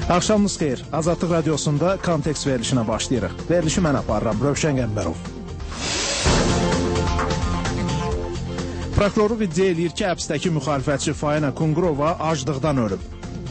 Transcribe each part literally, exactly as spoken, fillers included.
Axşamınız xeyir. Azadlıq Radiosunda kontekst verilişinə başlayırıq. Verilişi mən aparıram, Rövşən Qəmbərov. Prokuroru iddia eləyir ki, həbsdəki müxalifətçi Faina Kungurova aclıqdan ölüb.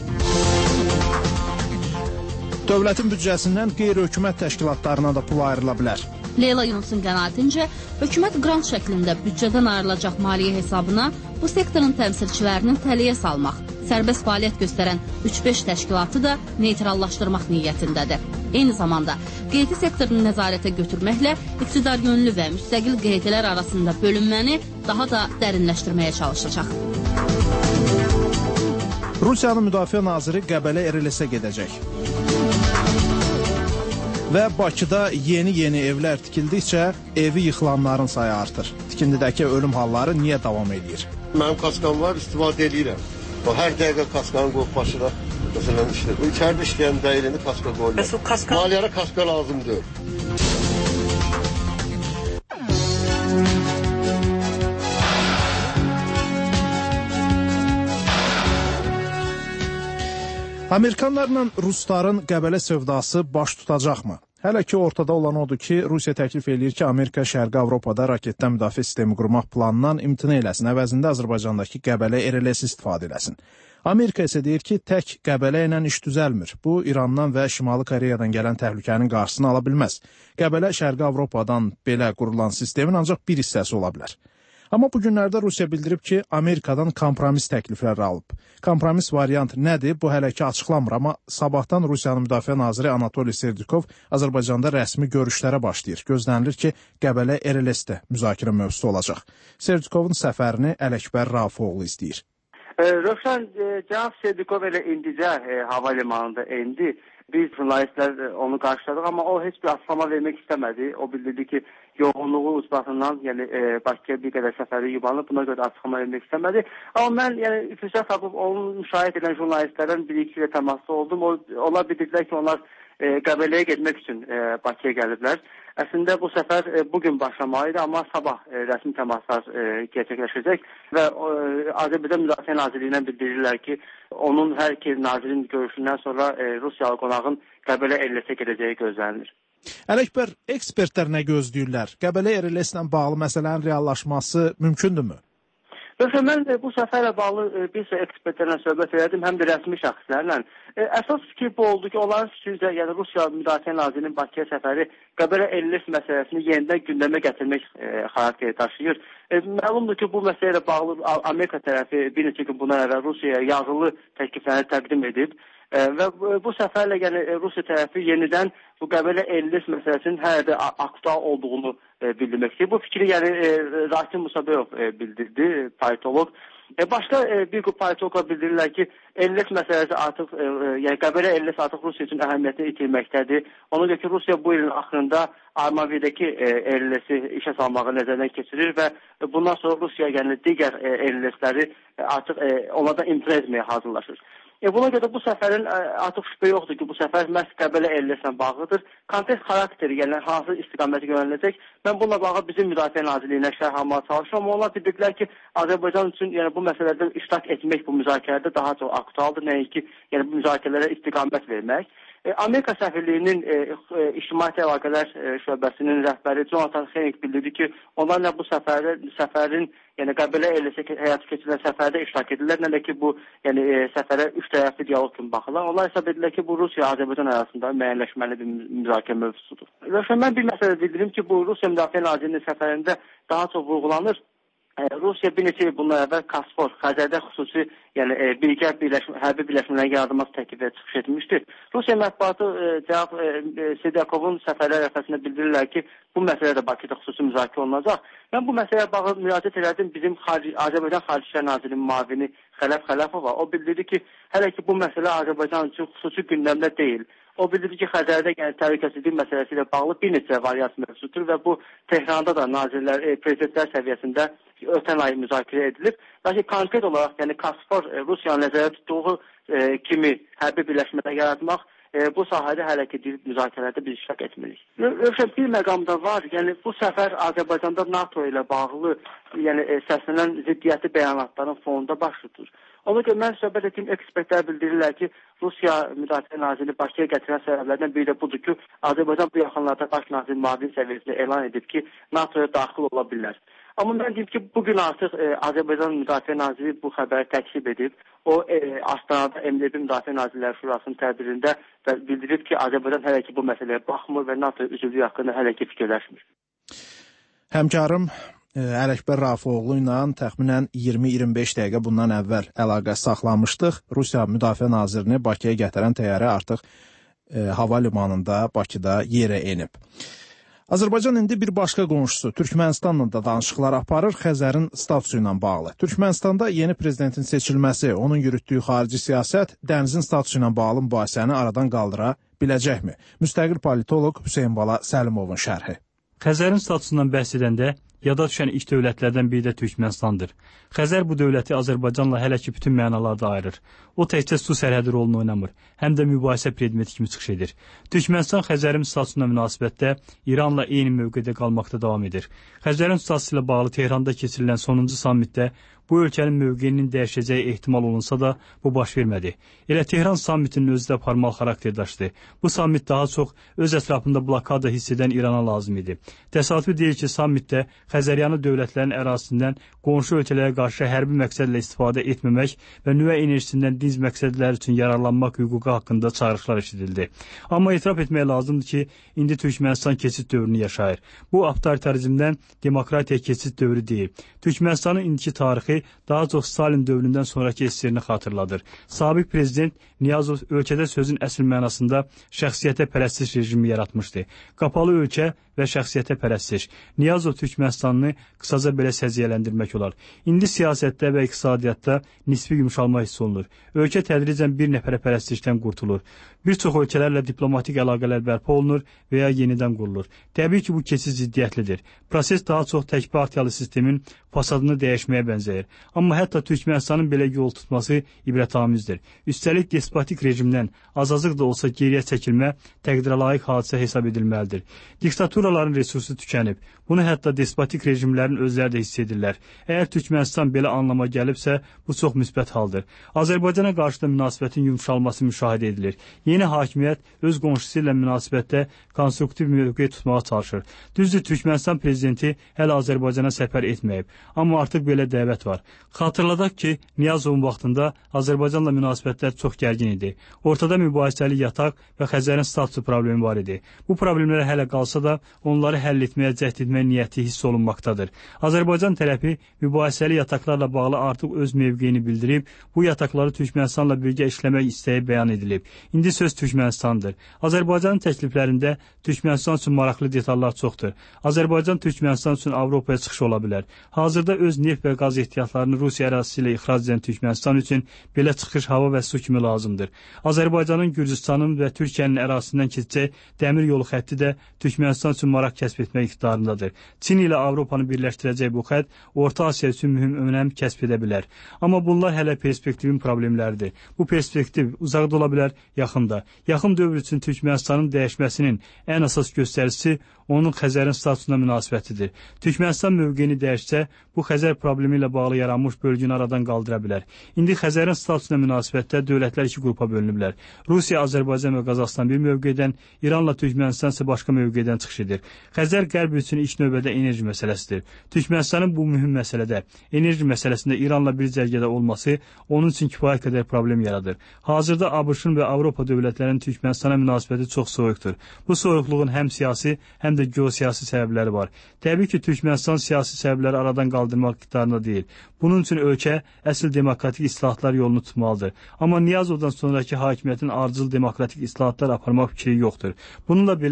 Dövlətin büdcəsindən qeyri-hökumət təşkilatlarına da pul ayrıla bilər. Leyla Yunusun qənaətincə, hökumət qrant şəklində büdcədən ayrılacaq maliyyə hesabına bu sektorun təmsilçilərinin təliyə salmaq, sərbəst fəaliyyət göstərən üç beş təşkilatı da neytrallaşdırmaq niyyətindədir. Eyni zamanda qeydi sektorunu nəzarətə götürməklə iqtidar yönlü və müstəqil qeydilər arasında bölünməni daha da dərinləşdirməyə çalışacaq. Rusiyanın müdafiə naziri Qəbələ R L S-ə gedəcək. Və Bakıda yeni-yeni evlər tikildikcə evi yıxılanların sayı artır. Tikindidəki ölüm halları niyə davam edir? Mənim kaskam var, istifadə edirəm. O hər dəqiqə kaskanı qoyub başına. Məsələn, işte, bu içəridə işləyən dəyilini kaska qoyurlar. Kaska... Maliyyara kaska lazımdır. Amerikanlarla Rusların Qəbələ sevdası baş tutacaqmı? Hələ ki, ortada olan odur ki, Rusiya təklif eləyir ki, Amerika Şərqi Avropada raketdən müdafiə sistemi qurmaq planından imtina eləsin, əvəzində Azərbaycandakı Qəbələ R L S istifadə eləsin. Amerika isə deyir ki, tək Qəbələ ilə iş düzəlmir. Bu, İrandan və Şimali Koreyadan gələn təhlükənin qarşısını ala bilməz. Qəbələ Şərqi Avropadan belə qurulan sistemin ancaq bir hissəsi ola bilər. Amma bu günlərdə Rusiya bildirib ki, Amerikadan kompromis təklifləri alıb. Kompromis variant nədir? Bu hələ ki açıqlamır, amma sabahdan Rusiyanın müdafiə naziri Anatoliy Serdikov Azərbaycanda rəsmi görüşlərə başlayır. Gözlənilir ki, Qəbələ R L S-də müzakirə mövzusu olacaq. Serdikovun səfərini Ələkbər Rafifoğlu izləyir. Rövşən, cənab Serdikov elə indicə hava limanında indi. Biz jurnalistlər onu qarşıladıq, amma o heç bir açıqlama vermək istəmədi. O bildirdi ki, yoğunluğu ucbatından, yəni e, Bakıya bir qədər səfəri yubanıb, buna görə açıqlama vermək istəmədi. Amma mən yəni fürsət tapıb onu müşahidə edən jurnalistlərdən bir-iki ilə təmasda oldum. O, onlar bildirdilər ki, onlar e, Qəbələyə getmək üçün e, Bakıya gəliblər. Əslində bu səfər e, bugün başlamalıydı, amma sabah e, rəsmi təmaslar e, gerçəkləşəcək və e, Azərbaycan Müdafiə Nazirliyindən bildirirlər ki, onun hər iki nazirin görüşündən sonra e, Rusiyalı qonağın Qəbələ R L S-ə gedəcəyi gözlənilir. Ələkbər, ekspertlər nə gözləyirlər? Qəbələ R L S-ilə bağlı məsələnin reallaşması mümkündürmü? Yoxsa mən e, bu səfərlə bağlı e, bir sıra ekspertlərlə söhbət elədim, həm də rəsmi şəxslərlə. E, əsas fikir bu oldu ki, onların fikircə, yəni Rusiya Müdafiə Nazirinin Bakıya səfəri Qəbələ R L S məsələsini yenidən gündəmə gətirmək e, xarakteri daşıyır. E, məlumdur ki, bu məsələ ilə bağlı Amerika tərəfi bir neçə gün bundan əvvəl Rusiyaya yazılı təklifləri təqdim edib. E, və bu səfərlə yəni Rusiya tərəfi yenidən bu Qəbələ R L S məsələsinin hələ də aktual olduğunu e, bildirməkdir. Bu fikri yəni e, Rasim Musabeyov e, bildirdi, politolog. E, başqa e, bir qrup politologlar bildirirlər ki, R L S məsələsi artıq, e, yəni Qəbələ R L S artıq Rusiya üçün əhəmiyyətini itirməkdədir. Ona görə ki, Rusiya bu ilin axırında Armavi'dəki e, R L S-i işə salmağı nəzərdən keçirir və bundan sonra Rusiya yəni digər e, R L S-ləri e, artıq e, onlardan imtina etməyə hazırlaşır. E, buna görə bu səfərin artıq şübhə yoxdur ki, bu səfər məhz Qəbələ R L S-ilə bağlıdır. Kontekst xarakteri, yəni hansı istiqaməti yönələcək. Mən bununla bağlı bizim Müdafiə Nazirliyinə şərh almağa çalışıram. Amma onlar bildirdilər ki, Azərbaycan üçün yəni bu məsələdə iştirak etmək bu müzakirədə daha çox aktualdır. Nəinki yəni bu müzakirələrə istiqamət vermək. E, Amerika səfirliyinin e, e, İctimaiyyət Əlaqələr e, şöbəsinin rəhbəri Jonathan Hennig bildirdi ki, onlarla bu səfərdə, səfərin yəni Qəbələ R L S həyata keçirilən səfərdə iştirak edirlər, nə də ki bu yəni e, səfərə üç tərəfli dialoq kimi baxırlar. Onlar hesab edirlər ki, bu Rusiya Azərbaycan arasında müəyyənləşməli bir müzakirə mövzusudur. Və mən bir məsələ bildirim ki, bu Rusiya Müdafiə Nazirinin səfərində daha çox vurğulanır. Rusiya bir neçə il bundan əvvəl Kasfor, Xəzərdə xüsusi yəni e, birgə birləşmə, hərbi birləşmələrin yaradılması təklifinə çıxış etmişdi. Rusiya mətbuatı e, cənab e, Serdikovun səfərlər ərəfəsində bildirirlər ki, bu məsələ də Bakıda xüsusi müzakirə olunacaq. Mən bu məsələyə bağlı müraciət elədim bizim xarici, Azərbaycan Xarici İşlər Nazirinin müavini Xələf Xələfova. O bildirdi ki, hələ ki bu məsələ Azərbaycan üçün xüsusi gündəmdə deyil. O bildirdi ki, Xəzərdə yəni, təhlükəsizlik məsələsi ilə bağlı bir neçə variant mövcuddur və bu Tehranda da nazirlər, e, prezidentlər səviyyəsində ötən ay müzakirə edilib. Lakin konkret olaraq yəni Kasfor e, Rusiyanın nəzərdə tutduğu e, kimi hərbi birləşmələr yaratmaq e, bu sahədə hələ ki müzakirədə biz iştirak etmirik. Rövşən, bir məqamda var, yəni bu səfər Azərbaycanda NATO ilə bağlı yəni e, səslənən ziddiyyəti bəyanatların fonunda baş tutur. Ona görə mən söhbət etdiyim ekspertlər bildirirlər ki, Rusiya Müdafiə Naziri Bakıya gətirən səbəblərdən biri də budur ki, Azərbaycan bu yaxınlarda baş nazir müavin səviyyəsində elan edib ki, NATOya daxil ola bilər. Amma mən deyim ki, bugün artıq e, Azərbaycan Müdafiə Naziri bu xəbəri təkzib edib. O, e, Astanada M D B Müdafiə Nazirləri Şurasının tədbirində bildirib ki, Azərbaycan hələ ki bu məsələyə baxmır və NATO üzvlüyü haqqında hələ ki fikirləşmir. Həmkarım e, Ələkbər Rafifoğlu ilə təxminən iyirmi iyirmi beş dəqiqə bundan əvvəl əlaqə saxlamışdıq. Rusiya Müdafiə Nazirini Bakıya gətirən təyyarə artıq e, hava limanında Bakıda yerə enib. Azərbaycan indi bir başqa qonşusu Türkmənistanla da danışıqlar aparır Xəzərin statusu ilə bağlı. Türkmənistanda yeni prezidentin seçilməsi, onun yürütdüyü xarici siyasət dənizin statusu ilə bağlı mübahisəni aradan qaldıra biləcəkmi? Müstəqil politoloq Hüseyn Bala Səlimovun şərhi. Xəzərin statusundan bəhs edəndə yada düşən ilk dövlətlərdən biri də Türkmənistandır. Xəzər bu dövləti Azərbaycanla hələ ki bütün mənalarda ayırır. O təkcə su sərhədi rolunu oynamır, həm də mübahisə predmeti kimi çıxış edir. Türkmənistan Xəzərin statusuna münasibətdə İranla eyni mövqedə qalmaqda davam edir. Xəzərin statusu ilə bağlı Tehranda keçirilən sonuncu sammitdə bu ölkənin mövqeyinin dəyişəcəyi ehtimal olunsa da bu baş vermədi. Elə Tehran sammitinin özü də formal xarakter daşıdı. Bu sammit daha çox öz ətrafında blokada hiss edən İrana lazım idi. Təsadüfi deyil ki, sammitdə Xəzəryanı dövlətlərin ərazisindən qonşu ölkələrə qarşı hərbi məqsədlə istifadə etməmək və nüvə enerjisindən dinc məqsədlər üçün yararlanmaq hüququ haqqında çağrışlar eşidildi. Amma etiraf etmək lazımdır ki, indi Türkmənistan keçid dövrünü yaşayır. Bu avtoritarizmdən demokratiya keçid dövrü deyil. Türkmənistanın indiki tarixi daha çox Stalin dövründən sonraki esirini xatırladır. Sabiq prezident Niyazov ölkədə sözün əsl mənasında şəxsiyyətə pərəstiş rejimi yaratmışdı. Qapalı ölkə və şəxsiyyətə pərəstiş. Niyazov Türkmənistanını qısaca belə səciyyələndirmək olar. İndi siyasətdə və iqtisadiyyatda nisbi yumşalma hiss olunur. Ölkə tədricən bir nəfərə pərəstişdən qurtulur. Bir çox ölkələrlə diplomatik əlaqələr bərpa olunur və ya yenidən qurulur. Təbii ki, bu keçid ciddiyyətlidir. Proses daha çox tək partiyalı sistemin fasadını dəyişməyə bənzəyir. Amma hətta Türkmənistanın belə yol tutması ibrətamizdir. Üstəlik despotik rejimdən az-azıq da olsa geriyə çəkilmə təqdirə layiq hadisə hesab edilməlidir. Diktaturaların resursu tükənib. Bunu hətta despotik rejimlərin özləri də hiss edirlər. Əgər Türkmənistan belə anlama gəlibsə, bu çox müsbət haldır. Azərbaycana qarşı da münasibətin yumşalması müşahidə edilir. Yeni hakimiyyət öz qonşusu ilə münasibətdə konstruktiv mövqe tutmağa çalışır. Düzdür, Türkmənistan prezidenti hələ Azərbaycana səfər etməyib. Amma artıq belə dəvət var. Xatırladaq ki, Niyazovun vaxtında Azərbaycanla münasibətlər çox gərgin idi. Ortada mübahisəli yataq və Xəzərin statusu problemi var idi. Bu problemlərə hələ qalsa da onları həll etməyə cəhd etmək niyyəti hiss olunmaqdadır. Azərbaycan tərəfi mübahisəli yataqlarla bağlı artıq öz mövqeyini bildirib, bu yataqları Türkmənistanla birgə işləmək istəyi bəyan edilib. İndi söz Türkmənistandır. Azərbaycanın təkliflərində Türkmənistan üçün maraqlı detallar çoxdur. Azərbaycan Türkmənistan üçün Avropaya çıxış ola bilər. Hazırda öz neft və qaz ehtiyatlarını Rusiya ərazisi ilə ixrac edən Türkmənistan üçün belə çıxış hava və su kimi lazımdır. Azərbaycanın Gürcüstanın və Türkiyənin ərazisindən keçəcək dəmir yolu xətti də Türkmənistan üçün maraq kəsb etmək iqtidarındadır. Çin ilə Avropanı birləşdirəcək bu xətt Orta Asiya üçün mühüm önəm kəsb edə bilər. Amma bunlar hələ perspektivin problemləridir. Bu perspektiv uzaqda ola bilər, yaxında. Yaxın dövr üçün Türkmənistanın dəyişməsinin ən əsas göstəricisi onun Xəzərin statusuna münasibətidir. Türkmənistan mövqeyini dəyişsə, bu Xəzər problemi ilə bağlı yaranmış bölgünü aradan qaldıra bilər. İndi Xəzərin statusuna münasibətdə dövlətlər iki qrupa bölünüblər. Rusiya, Azərbaycan və Qazaxstan bir mövqedən, İranla Türkmənistan isə başqa mövqedən çıxış edir. Xəzər qərb üçün ilk növbədə enerji məsələsidir. Türkmənistanın bu mühüm məsələdə, enerji məsələsində İranla bir cərgədə olması onun üçün kifayət qədər problem yaradır. Hazırda ABŞ-ın və Avropa dövlətlərinin Türkmənistana münasibəti çox soyuqdur. Bu soyuqluğun həm siyasi, həm də geosiyasi səbəbləri var. Təbii ki, Türkmənistan siyasi səbəbləri aradan qaldırmaq iqtidarında deyil. Bunun üçün ölkə əsl demokratik islahatlar yolunu tutmalıdır. Amma Niyazovdan sonraki hakimiyyətin ardıcıl demokratik islahatlar aparmaq fikri yoxdur. Bununla belə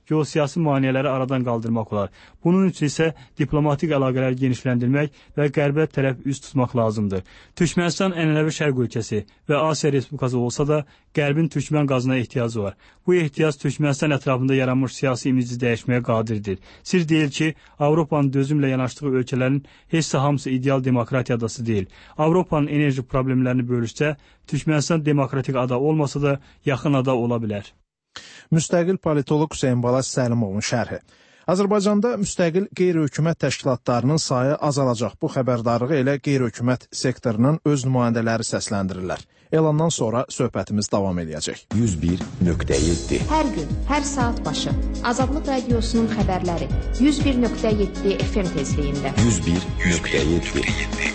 geosiyasi maneələri aradan qaldırmaq olar. Bunun üçün isə diplomatik əlaqələri genişləndirmək və qərbə tərəf üz tutmaq lazımdır. Türkmənistan ənənəvi şərq ölkəsi və Asiya Respublikası olsa da, qərbin türkmən qazına ehtiyacı var. Bu ehtiyac Türkmənistan ətrafında yaranmış siyasi imici dəyişməyə qadirdir. Sir deyil ki, Avropanın dözümlə yanaşdığı ölkələrin heç də hamısı ideal demokratiya adası deyil. Avropanın enerji problemlərini bölüşsə, Türkmənistan demokratik ada olmasa da yaxın ada ola bilər. Müstəqil politoloq Hüseyn Balaz Səlimovun şərhi. Azərbaycanda müstəqil qeyri-hökumət təşkilatlarının sayı azalacaq. Bu xəbərdarlığı elə qeyri-hökumət sektorunun öz nümayəndələri səsləndirirlər. Elandan sonra söhbətimiz davam edəcək. yüz bir nöqtə yeddi. Hər gün, hər saat başı Azadlıq Radiosunun xəbərləri yüz bir nöqtə yeddi F M tezliyində. yüz bir nöqtə yeddi.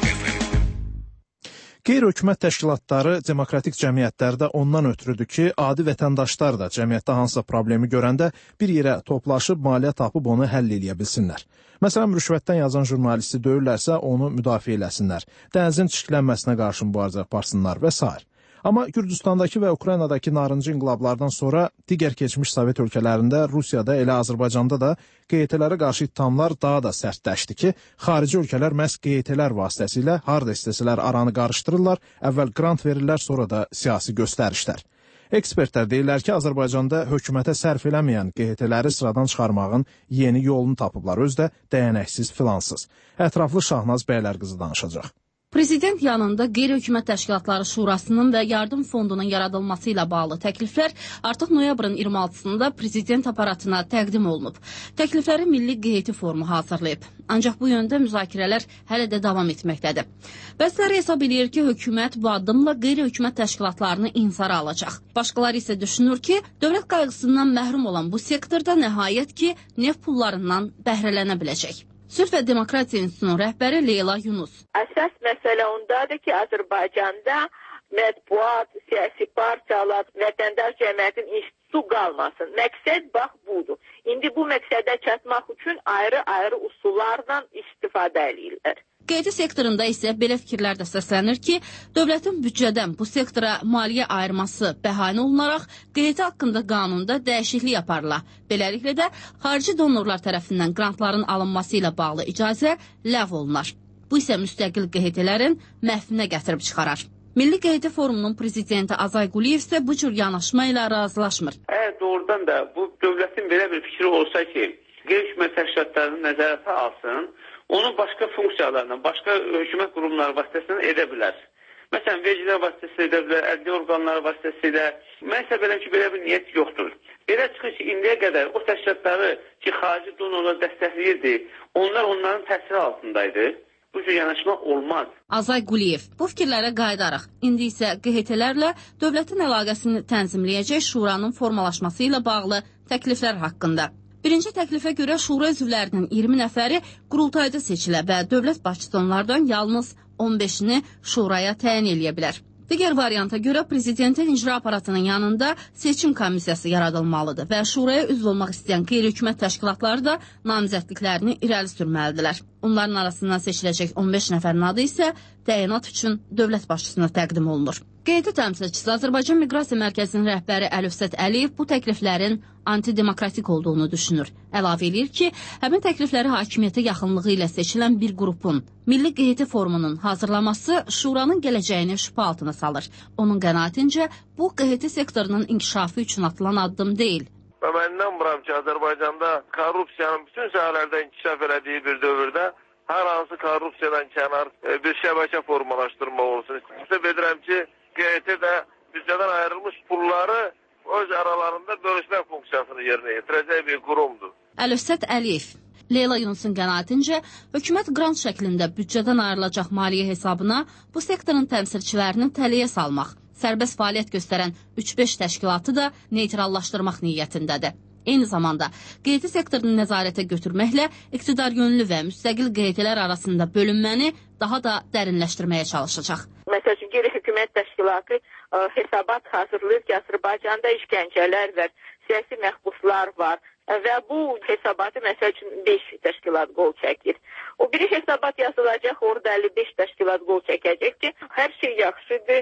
Qeyri-hökumət təşkilatları demokratik cəmiyyətlərdə ondan ötürüdür ki, adi vətəndaşlar da cəmiyyətdə hansısa problemi görəndə bir yerə toplaşıb maliyyə tapıb onu həll eləyə bilsinlər. Məsələn, rüşvətdən yazan jurnalisti döyürlərsə onu müdafiə eləsinlər, dənizin çirklənməsinə qarşı mübarizə aparsınlar və s. Amma Gürcüstandakı və Ukraynadakı narıncı inqilablardan sonra digər keçmiş Sovet ölkələrində, Rusiyada, elə Azərbaycanda da Q E T-lərə qarşı ittihamlar daha da sərtləşdi ki, xarici ölkələr məhz Q E T-lər vasitəsilə harda istəsələr aranı qarışdırırlar, əvvəl qrant verirlər, sonra da siyasi göstərişlər. Ekspertlər deyirlər ki, Azərbaycanda hökumətə sərf eləməyən Q E T-ləri sıradan çıxarmağın yeni yolunu tapıblar, özdə dəyənəksiz, filansız. Ətraflı Şahnaz Bəylərqızı danışacaq. Prezident yanında Qeyri-Hökumət Təşkilatları Şurasının və Yardım Fondunun yaradılması ilə bağlı təkliflər artıq noyabrın iyirmi altısında prezident aparatına təqdim olunub. Təklifləri Milli Q E T Forumu hazırlayıb. Ancaq bu yöndə müzakirələr hələ də davam etməkdədir. Bəziləri hesab edir ki, hökumət bu addımla qeyri-hökumət təşkilatlarını insara alacaq. Başqaları isə düşünür ki, dövlət qayğısından məhrum olan bu sektorda nəhayət ki, neft pullarından bəhrələnə biləcək. Sülh və Demokratiya İnstitutunun rəhbəri Leyla Yunus. Əsas məsələ ondadır ki, Azərbaycanda mətbuat, siyasi partiyalar, vətəndaş cəmiyyətin institutu qalmasın. Məqsəd bax budur. İndi bu məqsədə çatmaq üçün ayrı-ayrı üsullarla istifadə edirlər. Q E T sektorunda isə belə fikirlər də səslənir ki, dövlətin büdcədən bu sektora maliyyə ayırması bəhanə olunaraq Q E T haqqında qanunda dəyişiklik aparıla. Beləliklə də xarici donorlar tərəfindən qrantların alınması ilə bağlı icazə ləğv olunar. Bu isə müstəqil Q E T-lərin məhvinə gətirib çıxarar. Milli Q E T Forumunun prezidenti Azay Quliyev isə bu cür yanaşma ilə razılaşmır. Əgər doğrudan da bu dövlətin belə bir fikri olsa ki, qeyri-hökumət təşkilatlarını nəzarətə alsın, onu başqa funksiyalarla, başqa hökumət qurumları vasitəsilə edə bilər. Məsələn, vergilər vasitəsilə edə bilər, ədliyyə orqanları vasitəsilə. Mən isə biləm ki, belə bir niyyət yoxdur. Belə çıxır ki, indiyə qədər o təşkilatları ki, xarici donorlar dəstəkləyirdi, onlar onların təsiri altındaydı. Bu cür yanaşma olmaz. Azay Quliyev bu fikirlərə qayıdaraq, indi isə Q E T-lərlə dövlətin əlaqəsini tənzimləyəcək şuranın formalaşması ilə bağlı təkliflər haqqında. Birinci təklifə görə şura üzvlərinin iyirmi nəfəri qurultayda seçilə və dövlət başçısı onlardan yalnız on beşini şuraya təyin eləyə bilər. Digər varianta görə prezidentin icra aparatının yanında seçim komissiyası yaradılmalıdır və şuraya üzv olmaq istəyən qeyri-hökumət təşkilatları da namizədliklərini irəli sürməlidirlər. Onların arasından seçiləcək on beş nəfərin adı isə təyinat üçün dövlət başçısına təqdim olunur. Q E T təmsilçisi Azərbaycan Miqrasiya Mərkəzinin rəhbəri Əlövsət Əliyev bu təkliflərin antidemokratik olduğunu düşünür. Əlavə edir ki, həmin təklifləri hakimiyyətə yaxınlığı ilə seçilən bir qrupun Milli Q E T Forumunun hazırlaması şuranın gələcəyini şübhə altına salır. Onun qənaətincə bu Q E T sektorunun inkişafı üçün atılan addım deyil. Və mən inanmıram ki, Azərbaycanda korrupsiyanın bütün sahələrdə inkişaf elədiyi bir dövrdə hər hansı korrupsiyadan kənar bir şəbəkə formalaşdırmaq olsun. İstəsə edirəm ki, Q E T də büdcədən ayrılmış pulları öz aralarında bölüşmək funksiyasını yerinə yetirəcək bir qurumdur. Əlövsət Əliyev Leyla Yunusun qənaətincə, hökumət qrant şəklində büdcədən ayrılacaq maliyyə hesabına bu sektorun təmsilçilərini tələyə salmaq, sərbəst fəaliyyət göstərən üç beş təşkilatı da neytrallaşdırmaq niyyətindədir. Eyni zamanda Q E T sektorunu nəzarətə götürməklə iqtidar yönlü və müstəqil Q E T-lər arasında bölünməni daha da dərinləşdirməyə çalışacaq. Məsəl üçün, qeyri-hökumət təşkilatı ə, hesabat hazırlayır ki, Azərbaycanda işgəncələr var, siyasi məhbuslar var və bu hesabatı məsəl üçün beş təşkilat qol çəkir. O biri hesabat yazılacaq, orada əlli beş təşkilat qol çəkəcək ki, hər şey yaxşıdır,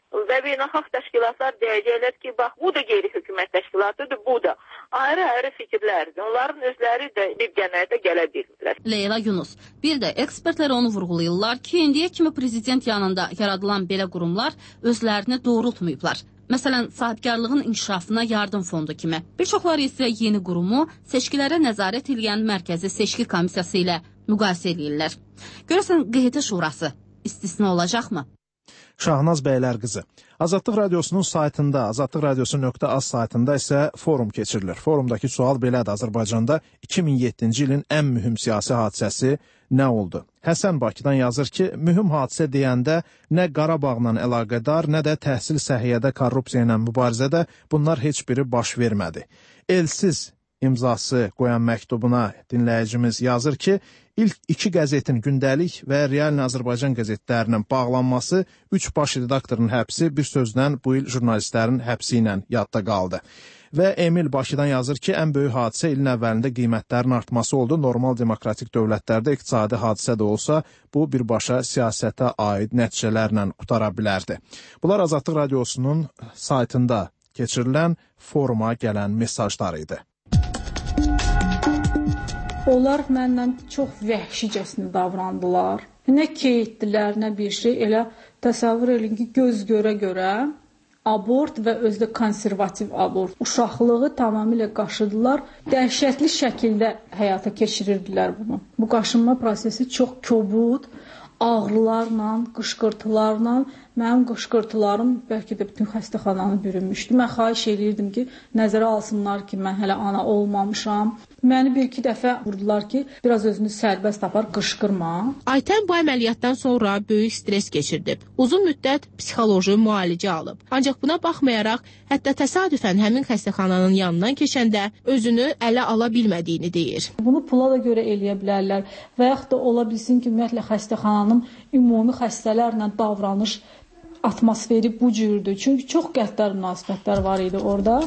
və beynəlxalq təşkilatlar deyəcəklər ki, bax, bu da qeyri-hökumət təşkilatıdır, bu da. Ayrı-ayrı fikirlərdir. Onların özləri də bir qənaətə gələ bilmirlər. Leyla Yunus. Bir də ekspertlər onu vurğulayırlar ki, indiyə kimi prezident yanında yaradılan belə qurumlar özlərini doğrultmayıblar. Məsələn, sahibkarlığın inkişafına yardım fondu kimi. Bir çoxları isə yeni qurumu seçkilərə nəzarət edən Mərkəzi Seçki Komissiyası ilə müqayisə edirlər. Görəsən, Q H T Şurası istisna olacaqmı? Şahnaz Bəylərqızı. Azadlıq Radiosunun saytında, azadlıq radiosu nöqtə az saytında isə forum keçirilir. Forumdakı sual belədir: Azərbaycanda iki min yeddinci ilin ən mühüm siyasi hadisəsi nə oldu? Həsən Bakıdan yazır ki, mühüm hadisə deyəndə nə Qarabağla əlaqədar, nə də təhsil səhiyyədə korrupsiya ilə mübarizədə bunlar heç biri baş vermədi. Elsiz imzası qoyan məktubuna dinləyicimiz yazır ki, İlk iki qəzetin Gündəlik və Realni Azərbaycan qəzetlərinin bağlanması, üç baş redaktorun həbsi, bir sözlə bu il jurnalistlərin həbsi ilə yadda qaldı. Və Emil Bakıdan yazır ki, ən böyük hadisə ilin əvvəlində qiymətlərin artması oldu. Normal demokratik dövlətlərdə iqtisadi hadisə də olsa, bu birbaşa siyasətə aid nəticələrlə qutara bilərdi. Bunlar Azadlıq Radiosunun saytında keçirilən foruma gələn mesajlar idi. Onlar məndən çox vəhşicəsinə davrandılar. Nə keyitdilər, nə bir şey. Elə təsəvvür edin ki, göz görə-görə abort və özdə konservativ abort. Uşaqlığı tamamilə qaşıdılar. Dəhşətli şəkildə həyata keçirirdilər bunu. Bu qaşınma prosesi çox kobud, ağrılarla, qışqırtılarla. Mənim qışqırtılarım bəlkə də bütün xəstəxananı bürünmüşdü. Mən xahiş edirdim ki, nəzərə alsınlar ki, mən hələ ana olmamışam. Məni bir-iki dəfə vurdular ki, biraz özünü sərbəst tapar, qışqırma. Aytən bu əməliyyatdan sonra böyük stres keçirdi. Uzun müddət psixoloji müalicə alıb. Ancaq buna baxmayaraq, hətta təsadüfən həmin xəstəxananın yanından keçəndə özünü ələ ala bilmədiyini deyir. Bunu pula da görə eləyə bilərlər və yaxud da ola bilsin ki, ümumiyyətlə xəstəxananın ümumi xəstələrlə davranış atmosferi bu cürdür. Çünki çox qəddar münasibətlər var idi orada.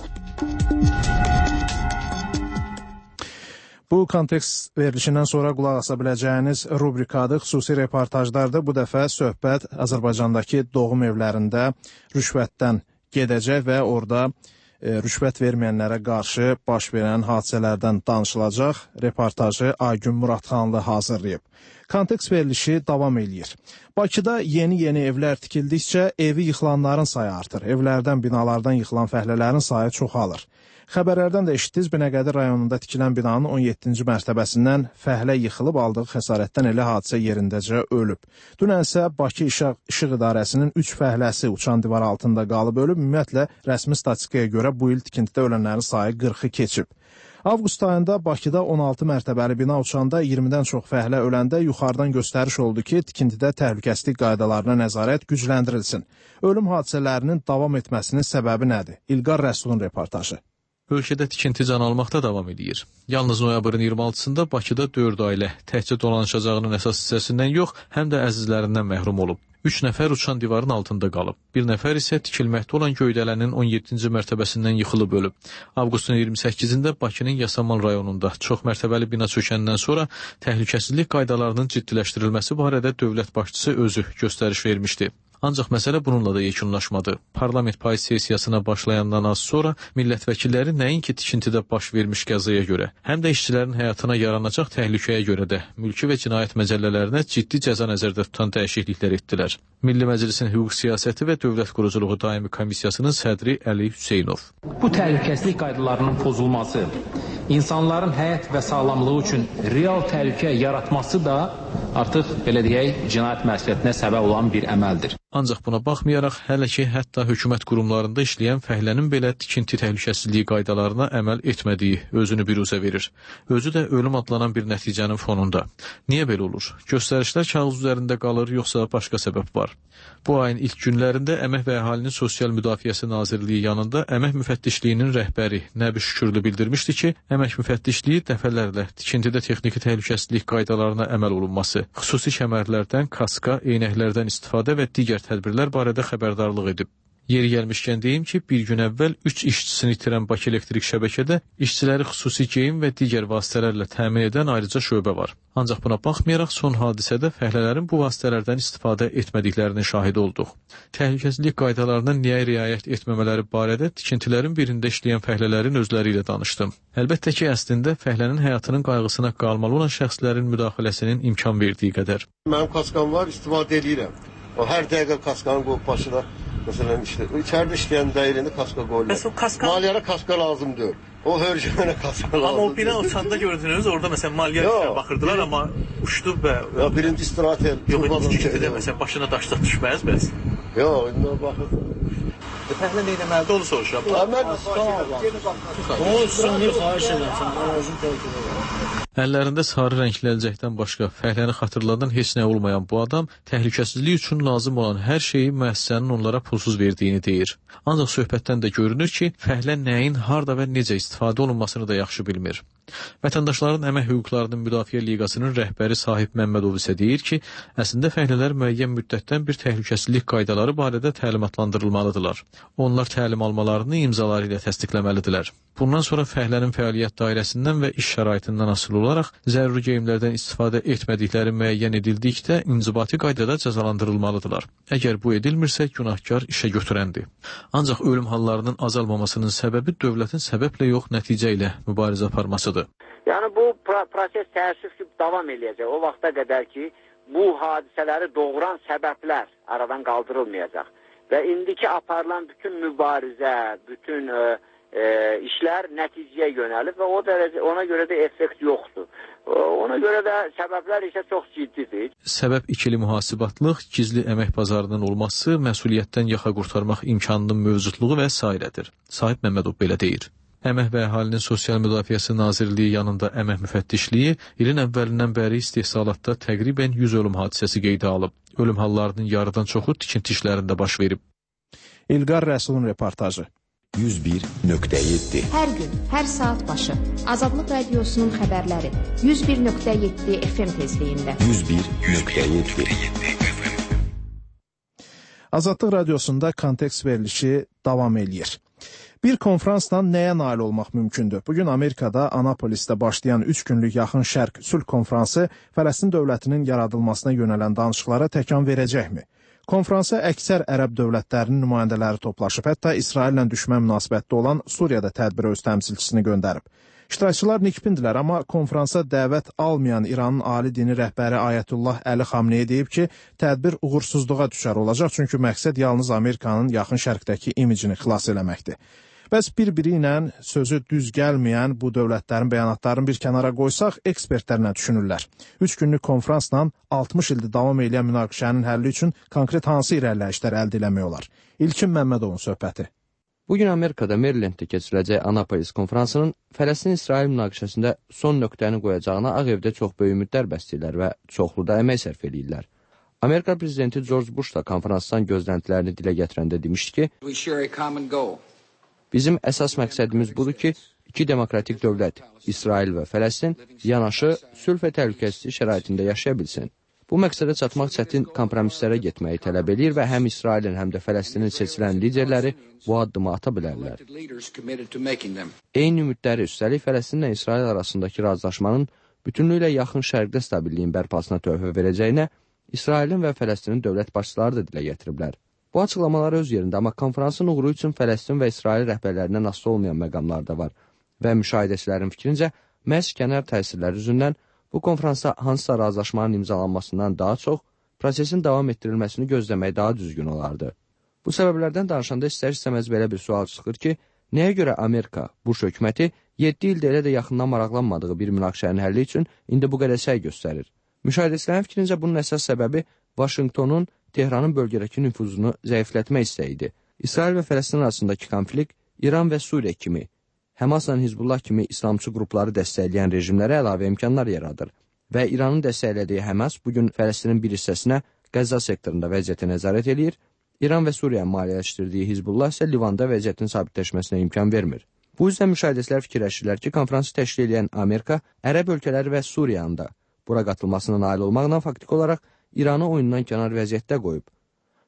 Bu kontekst verilişindən sonra qulaq asa biləcəyiniz rubrikadır, xüsusi reportajlardır. Bu dəfə söhbət Azərbaycandakı doğum evlərində rüşvətdən gedəcək və orada e, rüşvət verməyənlərə qarşı baş verən hadisələrdən danışılacaq. Reportajı Aygün Muradxanlı hazırlayıb. Kontekst verilişi davam eləyir. Bakıda yeni-yeni evlər tikildikcə evi yıxılanların sayı artır. Evlərdən, binalardan yıxılan fəhlələrin sayı çoxalır. Xəbərlərdən də eşitdiniz, Binəqədi rayonunda tikilən binanın on yeddinci mərtəbəsindən fəhlə yıxılıb aldığı xəsarətdən elə hadisə yerindəcə ölüb. Dünən isə Bakı İşıq, İşıq İdarəsinin üç fəhləsi uçan divar altında qalıb ölüb. Ümumiyyətlə, rəsmi statistikaya görə bu il tikintidə ölənlərin sayı qırxı keçib. Avqust ayında Bakıda on altı mərtəbəli bina uçanda iyirmidən çox fəhlə öləndə yuxarıdan göstəriş oldu ki, tikintidə təhlükəsizlik qaydalarına nəzarət gücləndirilsin. Ölüm hadisələrinin davam etməsinin səbəbi nədir? İlqar Rəsulun reportajı. Ölkədə tikinti can almaqda davam edir. Yalnız noyabrın iyirmi altısında Bakıda dörd ailə təkcə dolanışacağının əsas hissəsindən yox, həm də əzizlərindən məhrum olub. Üç nəfər uçan divarın altında qalıb. Bir nəfər isə tikilməkdə olan Göydələnin on yeddinci mərtəbəsindən yıxılıb ölüb. Avqustun iyirmi səkkizində Bakının Yasamal rayonunda çox mərtəbəli bina çökəndən sonra təhlükəsizlik qaydalarının ciddiləşdirilməsi barədə dövlət başçısı özü göstəriş vermişdi. Ancaq məsələ bununla da yekunlaşmadı. Parlament payız sessiyasına başlayandan az sonra millət vəkilləri nəinki tikintidə baş vermiş qəzaya görə, həm də işçilərin həyatına yaranacaq təhlükəyə görə də mülki və cinayət məcəllələrinə ciddi cəza nəzərdə tutan dəyişikliklər etdilər. Milli Məclisin Hüquq Siyasəti və Dövlət Quruculuğu Daimi Komissiyasının sədri Əli Hüseynov. Bu təhlükəsizlik qaydalarının pozulması, insanların həyat və sağlamlığı üçün real təhlükə yaratması da artıq, belə deyək, cinayət məsuliyyətinə səbəb olan bir əməldir. Ancaq buna baxmayaraq, hələ ki, hətta hökumət qurumlarında işləyən fəhlənin belə tikinti təhlükəsizliyi qaydalarına əməl etmədiyi özünü biruzə verir. Özü də ölüm adlanan bir nəticənin fonunda. Niyə belə olur? Göstərişlər kağız üzərində qalır, yoxsa başqa səbəb var? Bu ayın ilk günlərində Əmək və Əhalinin Sosial Müdafiəsi Nazirliyi yanında Əmək Müfəttişliyinin rəhbəri Nəbi Şükürlü bildirmişdi ki, Əmək Müfəttişliyi dəfələrlə tikintidə texniki təhlükəsizlik qaydalarına əməl olunması, xüsusi kəmərlərdən, kaska, eynəklərdən istifadə və digər tədbirlər barədə xəbərdarlıq edib. Yeri gəlmişkən deyim ki, bir gün əvvəl üç işçisini itirən Bakı elektrik şəbəkədə işçiləri xüsusi geyim və digər vasitələrlə təmin edən ayrıca şöbə var. Ancaq buna baxmayaraq son hadisədə fəhlələrin bu vasitələrdən istifadə etmədiklərinin şahidi olduq. Təhlükəsizlik qaydalarına niyə riayət etməmələri barədə tikintilərin birində işləyən fəhlələrin özləri ilə danışdım. Əlbəttə ki, əslində fəhlənin həyatının qayğısına qalmalı olan şəxslərin müdaxiləsinin imkan verdiyi qədər. Mənim kaskam var, istifadə edirəm. O hər dəqiqə kaskanı qoyub başına. Məsələn, işte, içərdə işləyən dəyirində kaska qoyulur. Kaska... Maliyyəyə kaska lazımdır. O hörgümənə kaska lazımdır. Amma o bina uçanda gördünüz, orada məsələn maliyyə baxırdılar, bir... amma uçdu və... Ya, birinci istirahət el. Yox, ikinci də məsələn, başına daşda düşməz bəs. Yox, indi baxır. Fəhlə nə etməlidir, onu soruşuram. Mən sağ ol. O səni xahiş edirəm, özün təhlükə edirəm. Əllərində sarı rəngli əlcəkdən başqa fəhləni xatırladan heç nə olmayan bu adam təhlükəsizlik üçün lazım olan hər şeyi müəssisənin onlara pulsuz verdiyini deyir. Ancaq söhbətdən də görünür ki, fəhlə nəyin, harda və necə istifadə olunmasını da yaxşı bilmir. Vətəndaşların əmək hüquqlarının müdafiə liqasının rəhbəri Sahib Məmmədov isə deyir ki, əslində fəhlələr müəyyən müddətdən bir təhlükəsizlik qaydaları barədə təlimatlandırılmalıdırlar. Onlar təlim almalarını imzaları ilə təsdiqləməlidirlər. Bundan sonra fəhlənin fəaliyyət dairəsindən və iş şəraitindən asılı olaraq zəruri geyimlərdən istifadə etmədikləri müəyyən edildikdə inzibati qaydada cəzalandırılmalıdırlar. Əgər bu edilmirsə, günahkar işə götürəndir. Ancaq ölüm hallarının azalmamasının səbəbi dövlətin səbəblə yox, nəticə ilə mübarizə aparmasıdır. Yəni bu proses təəssüf ki, davam eləyəcək. O vaxta qədər ki, bu hadisələri doğuran səbəblər aradan qaldırılmayacaq. Və indiki aparılan bütün mübarizə, bütün ə, ə, işlər nəticəyə yönəlib və o dərəcə, ona görə də effekt yoxdur. Ona görə də səbəblər isə çox ciddidir. Səbəb ikili mühasibatlıq, gizli əmək bazarının olması, məsuliyyətdən yaxa qurtarmaq imkanının mövcudluğu və sairədir. Sahib Məmmədov belə deyir. Əmək və Əhalinin Sosial Müdafiəsi Nazirliyi yanında əmək müfəttişliyi ilin əvvəlindən bəri istehsalatda təqribən yüz ölüm hadisəsi qeydə alıb. Ölüm hallarının yarıdan çoxu tikinti işlərində baş verib. İlqar Rəsulun reportajı. yüz bir nöqtə yeddi. Hər gün, hər saat başı Azadlıq Radiosunun xəbərləri yüz bir nöqtə yeddi F M tezliyində. yüz bir nöqtə yeddi. Azadlıq Radiosunda kontekst verilişi davam eləyir. Bir konferansla nəyə nail olmaq mümkündür? Bugün Amerikada Anapolisdə başlayan üç günlük Yaxın Şərq sülh konfransı Fələstin dövlətinin yaradılmasına yönələn danışıqlara təkan verəcəkmi? Konfransa əksər ərəb dövlətlərinin nümayəndələri toplaşıb, hətta İsraillə düşmən münasibətdə olan Suriyada tədbirə öz təmsilçisini göndərib. İştirakçılar nikbindilər, amma konfransa dəvət almayan İranın ali dini rəhbəri Ayətullah Əli Xamneyi deyib ki, tədbir uğursuzluğa düşər olacaq, çünki məqsəd yalnız Amerikanın Yaxın Şərqdəki imicini xilas eləməkdir. Bəs bir-biri ilə sözü düz gəlməyən bu dövlətlərin bəyanatlarını bir kənara qoysaq, ekspertlər nə düşünürlər? Üç günlük konferansla altmış ildir davam edən münaqişənin həlli üçün konkret hansı irəliləyişlər əldə eləmək olar? İlkin Məmmədovun söhbəti. Bugün Amerikada Marylanddə keçiriləcək Anapolis konferansının Fələstin-İsrail münaqişəsində son nöqtəni qoyacağına Ağ Evdə çox böyük ümidlər bəsləyirlər və çoxlu da əmək sərf edirlər. Amerika prezidenti George Bush da konferansdan gözləntilərini dilə gətirəndə demişdi ki, bizim əsas məqsədimiz budur ki, iki demokratik dövlət, İsrail və Fələstin, yanaşı sülh və təhlükəsizlik şəraitində yaşaya bilsin. Bu məqsədə çatmaq çətin kompromislərə getməyi tələb edir və həm İsrailin, həm də Fələstinin seçilən liderləri bu addımı ata bilərlər. Eyni ümidləri üstəlik Fələstinlə İsrail arasındakı razılaşmanın bütünlüklə yaxın şərqdə stabilliyin bərpasına töhfə verəcəyinə İsrailin və Fələstinin dövlət başçıları da dilə gətiriblər. Bu açıqlamalar öz yerində, amma konferansın uğuru üçün Fələstin və İsrail rəhbərlərindən asılı olmayan məqamlar da var və müşahidəçilərin fikrincə, məhz kənar təsirlər üzündən bu konferansda hansısa razılaşmanın imzalanmasından daha çox prosesin davam etdirilməsini gözləmək daha düzgün olardı. Bu səbəblərdən danışanda istər-istəməz belə bir sual çıxır ki, nəyə görə Amerika, Bush hökuməti yeddi ildə elə də yaxından maraqlanmadığı bir münaqişənin həlli üçün indi bu qədər səy göstərir? Müşahidəçilərin fikrincə bunun əsas səbəbi Vaşinqtonun Tehranın bölgədəki nüfuzunu zəiflətmək istəyidir. İsrail və Fələstin arasındakı konflikt İran və Suriya kimi, Həmasla Hizbullah kimi İslamçı qrupları dəstəkləyən rejimlərə əlavə imkanlar yaradır və İranın dəstəklədiyi Həmas bugün Fələstinin bir hissəsinə Qəzza sektorunda vəziyyəti nəzarət edir, İran və Suriya maliyyələşdirdiyi Hizbullah isə Livanda vəziyyətin sabitləşməsinə imkan vermir. Bu yüzden müşahidəçilər fikirləşirlər ki, konferansı təşkil edən Amerika, Ərəb ölkələri və Suriyanın da bura qatılmasına nail olmaqla faktik olaraq İranı oyundan kənar vəziyyətdə qoyub.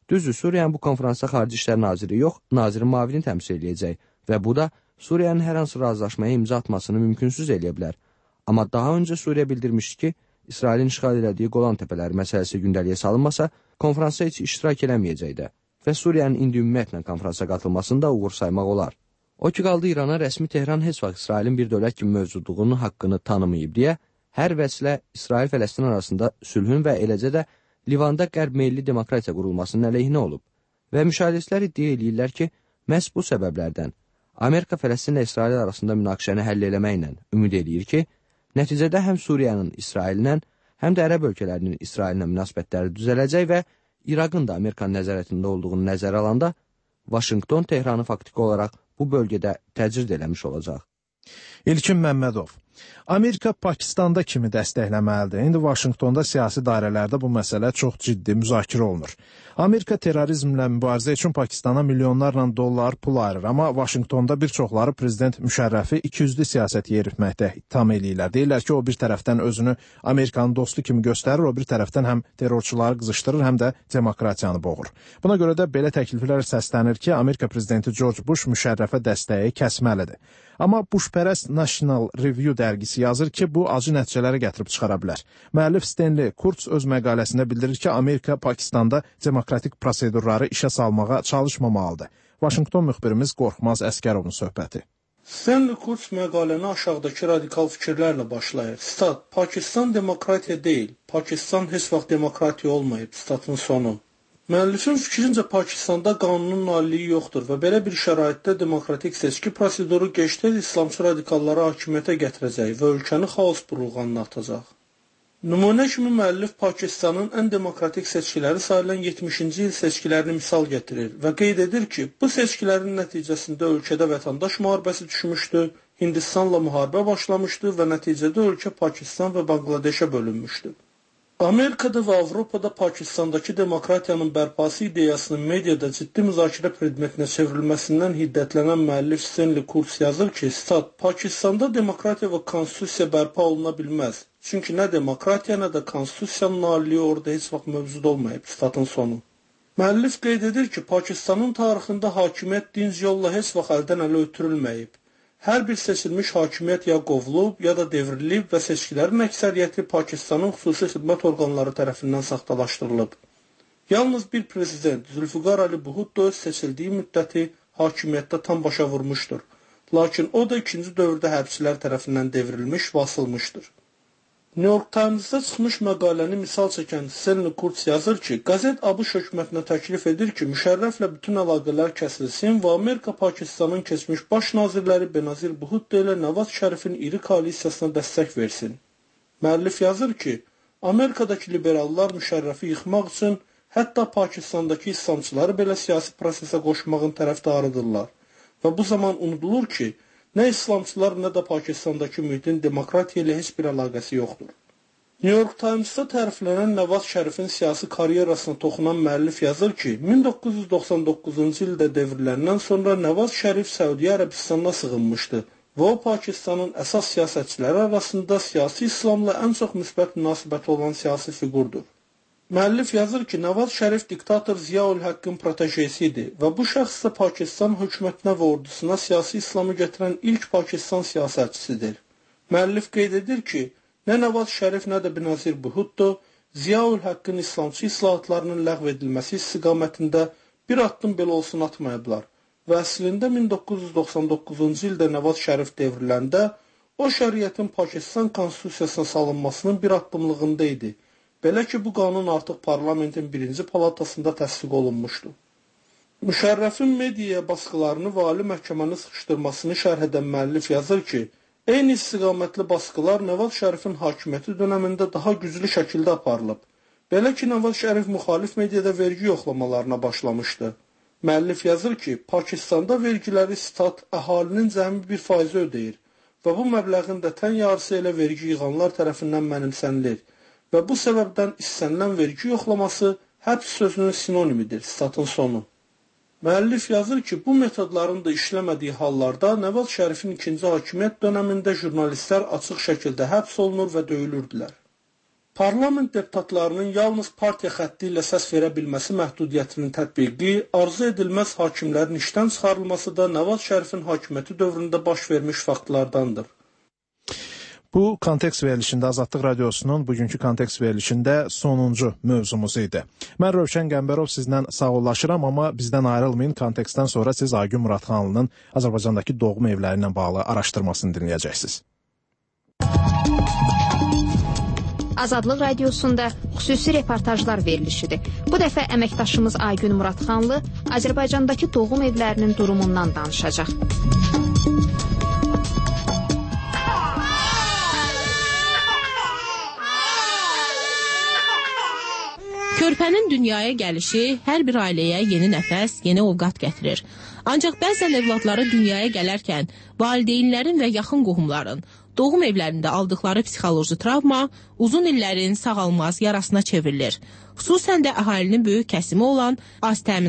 Düzdür, Suriyanın bu konfransda Xarici İşlər Naziri yox, nazirin müavini təmsil edəcək və bu da Suriyanın hər hansı razılaşmaya imza atmasını mümkünsüz eləyə bilər. Amma daha öncə Suriya bildirmişdi ki, İsrailin işğal elədiyi Qolan təpələri məsələsi gündəliyə salınmasa, konfransa heç iştirak eləməyəcək də və Suriyanın indi ümumiyyətlə konfransa qatılmasını da uğur saymaq olar. O ki qaldı İrana, rəsmi Tehran heç vaxt İsrailin bir dövlət kimi mövcudluğunun haqqını tanımayıb deyə, hər vəslə İsrail-Fələstin arasında sülhün və eləcə də Livanda qərb meyilli demokratiya qurulmasının əleyhinə olub və müşahidəçilər iddia edirlər ki, məhz bu səbəblərdən Amerika Fələstinlə İsrail arasında münaqişəni həll eləməklə ümid edir ki, nəticədə həm Suriyanın İsraillə, həm də ərəb ölkələrinin İsraillə münasibətləri düzələcək və İraqın da Amerikanın nəzarətində olduğunu nəzərə alanda Vaşinqton Tehranı faktiki olaraq bu bölgədə təcrid eləmiş olacaq. İlkin Məmmədov. Amerika Pakistanda kimi dəstəkləməlidir? İndi Vaşinqtonda siyasi dairələrdə bu məsələ çox ciddi müzakirə olunur. Amerika terrorizmlə mübarizə üçün Pakistana milyonlarla dollar pul ayırır, amma Vaşinqtonda bir çoxları prezident Müşərrəfi ikiyüzlü siyasət yeritməkdə ittiham eləyirlər. Deyirlər ki, o bir tərəfdən özünü Amerikanın dostu kimi göstərir, o bir tərəfdən həm terrorçuları qızışdırır, həm də demokratiyanı boğur. Buna görə də belə təkliflər səslənir ki, Amerika prezidenti George Bush Müşərrəfə dəstəyi kəsməlidir. Amma Bushpərəst National Review dərgisi yazır ki, bu acı nəticələrə gətirib çıxara bilər. Müəllif Stanley Kurtz öz məqaləsində bildirir ki, Amerika Pakistanda demokratik prosedurları işə salmağa çalışmamalıdır. Vaşinqton müxbirimiz Qorxmaz Əskərovun söhbəti. Stanley Kurtz məqaləni aşağıdakı radikal fikirlərlə başlayır. Stat, Pakistan demokratiya deyil, Pakistan heç vaxt demokratiya olmayıb, statın sonu. Müəllifin fikrincə Pakistanda qanunun naliliyi yoxdur və belə bir şəraitdə demokratik seçki proseduru gec-tez İslamçı radikalları hakimiyyətə gətirəcək və ölkəni xaos burulğanına atacaq. Nümunə kimi müəllif Pakistanın ən demokratik seçkiləri sayılan yetmişinci il seçkilərini misal gətirir və qeyd edir ki, bu seçkilərin nəticəsində ölkədə vətəndaş müharibəsi düşmüşdü, Hindistanla müharibə başlamışdı və nəticədə ölkə Pakistan və Bangladeşə bölünmüşdü. Amerikada və Avropada Pakistandakı demokratiyanın bərpası ideyasının mediada ciddi müzakirə predmetinə çevrilməsindən hiddətlənən müəllif Stanley Kurtz yazır ki, stat, Pakistanda demokratiya və konstitusiya bərpa oluna bilməz. Çünki nə demokratiya, nə də konstitusiyanın naliliyi orada heç vaxt mövcud olmayıb, statın sonu. Müəllif qeyd edir ki, Pakistanın tarixində hakimiyyət dinc yolla heç vaxt əldən ələ ötürülməyib. Hər bir seçilmiş hakimiyyət ya qovulub, ya da devrilib və seçkilərin əksəriyyəti Pakistanın xüsusi xidmət orqanları tərəfindən saxtalaşdırılıb. Yalnız bir prezident, Zülfüqar Ali Bhutto seçildiyi müddəti hakimiyyətdə tam başa vurmuşdur. Lakin o da ikinci dövrdə hərbçilər tərəfindən devrilmiş və asılmışdır. New York Times-da çıxmış məqaləni misal çəkən Stanley Kurtz yazır ki, qəzet ABŞ hökumətinə təklif edir ki, Müşərrəflə bütün əlaqələr kəsilsin və Amerika Pakistanın keçmiş baş nazirləri Benazir Bhutto ilə Nawaz Şərifin iri koalisiyasına dəstək versin. Müəllif yazır ki, Amerikadakı liberallar Müşərrəfi yıxmaq üçün hətta Pakistandakı İslamçıları belə siyasi prosesə qoşmağın tərəfdarıdırlar və bu zaman unudulur ki, nə İslamçılar, nə də Pakistandakı mühitin demokratiya ilə heç bir əlaqəsi yoxdur. New York Times-da təriflənən Nawaz Şərifin siyasi karyerasına toxunan müəllif yazır ki, min doqquz yüz doxsan doqquzuncu ildə devriləndən sonra Nawaz Şərif Səudiyyə Ərəbistanına sığınmışdı və o Pakistanın əsas siyasətçiləri arasında siyasi İslamla ən çox müsbət münasibəti olan siyasi fiqurdur. Müəllif yazır ki, Nawaz Şərif diktator Ziya-ül Həqqin protejesi idi və bu şəxs də Pakistan hökumətinə və ordusuna siyasi İslamı gətirən ilk Pakistan siyasətçisidir. Müəllif qeyd edir ki, nə Nawaz Şərif, nə də Benazir Bhutto Ziya-ül Həqqin İslamçı islahatlarının ləğv edilməsi istiqamətində bir addım belə olsun atmayıblar və əslində min doqquz yüz doxsan doqquzuncu ildə Nawaz Şərif devriləndə o şəriətin Pakistan konstitusiyasına salınmasının bir addımlığında idi. Belə ki, bu qanun artıq parlamentin birinci palatasında təsdiq olunmuşdu. Müşərrəfin mediaya baskılarını və ali məhkəməni sıxışdırmasını şərh edən müəllif yazır ki, eyni istiqamətli baskılar Nawaz Şərifin hakimiyyəti dönəmində daha güclü şəkildə aparılıb. Belə ki, Nawaz Şərif müxalif mediada vergi yoxlamalarına başlamışdı. Müəllif yazır ki, Pakistanda vergiləri stat əhalinin cəmi bir faizi ödəyir və bu məbləğin də tən yarısı elə vergi yığanlar tərəfindən mənimsənilir. Və bu səbəbdən istənilən vergi yoxlaması həbs sözünün sinonimidir, statın sonu. Müəllif yazır ki, bu metodların da işləmədiyi hallarda Nawaz Şərifin ikinci hakimiyyət dönəmində jurnalistlər açıq şəkildə həbs olunur və döyülürdülər. Parlament deputatlarının yalnız partiya xətti ilə səs verə bilməsi məhdudiyyətinin tətbiqi, arzu edilməz hakimlərin işdən çıxarılması da Nəvaz Şərifin hakimiyyəti dövründə baş vermiş faktlardandır. Bu kontekst verilişində Azadlıq Radiosunun bugünkü kontekst verilişində sonuncu mövzumuz idi. Mən Rövşən Qəmbərov sizdən sağollaşıram, amma bizdən ayrılmayın. Kontekstdən sonra siz Aygün Muradxanlının Azərbaycandakı doğum evləri ilə bağlı araşdırmasını dinləyəcəksiniz. Azadlıq Radiosunda xüsusi reportajlar verilişidir. Bu dəfə əməkdaşımız Aygün Muradxanlı Azərbaycandakı doğum evlərinin durumundan danışacaq. Körpənin dünyaya gəlişi hər bir ailəyə yeni nəfəs, yeni ovqat gətirir. Ancaq bəzən övladları dünyaya gələrkən valideynlərin və yaxın qohumların doğum evlərində aldıqları psixoloji travma uzun illərin sağalmaz yarasına çevrilir. Xüsusən də əhalinin böyük kəsimi olan az təmin